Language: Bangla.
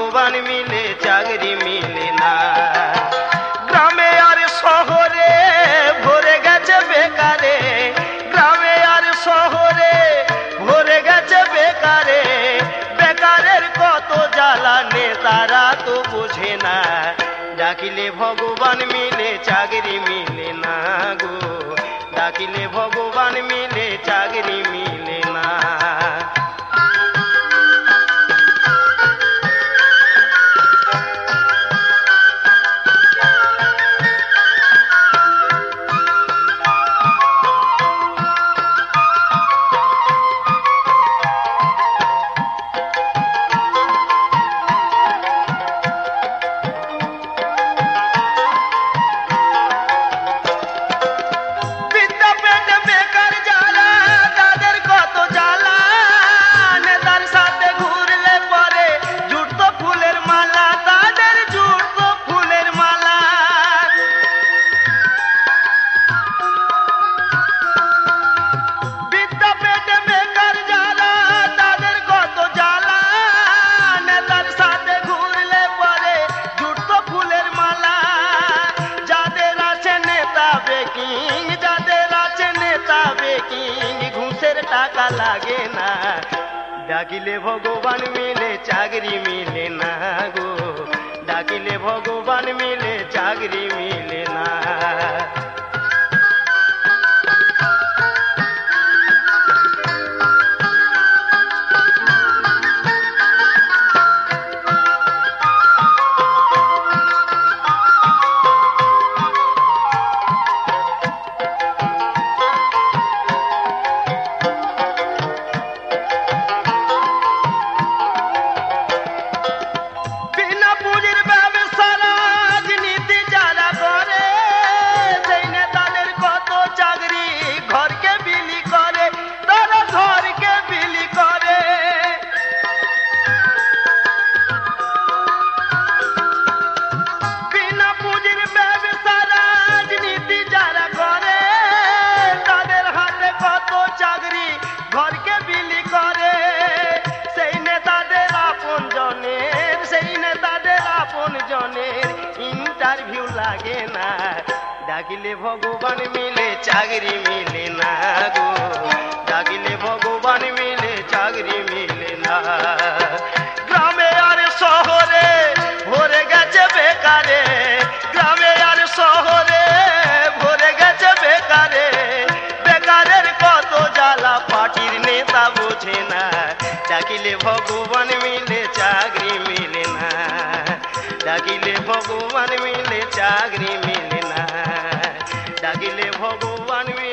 ভগবান মিলে চাকরি মিলে না। গ্রামে আর শহরে ভরে গেছে বেকারে, গ্রামে আর শহরে ভরে গেছে বেকারে, বেকারের কত জ্বালা নেতারা তো বোঝে না। ডাকিলে ভগবান মিলে চাকরি মিলে না গো, ডাকিলে ভগবান মিলে চাকরি মিলে না। ঘুষের টাকা লাগে না, ডাকিলে ভগবান মিলে চাকরি মিলে না গো, ডাকিলে ভগবান মিলে চাকরি মিলে না। ইন্টারভিউ লাগে না, ডাকিলে ভগবান মিলে চাকরি মিলে না গো, ডাকিলে ভগবান মিলে চাকরি মিলে না। গ্রামে আর শহরে ভরে গেছে বেকারে, গ্রামে আর শহরে ভরে গেছে বেকারে, বেকারের কত জ্বালা পার্টির নেতা বোঝে না। ডাকিলে ভগবান মিলে চাকরি মিলে না, ডাকিলে ভগবান মিলে চাকরি মিলে না, ডাকিলে ভগবান।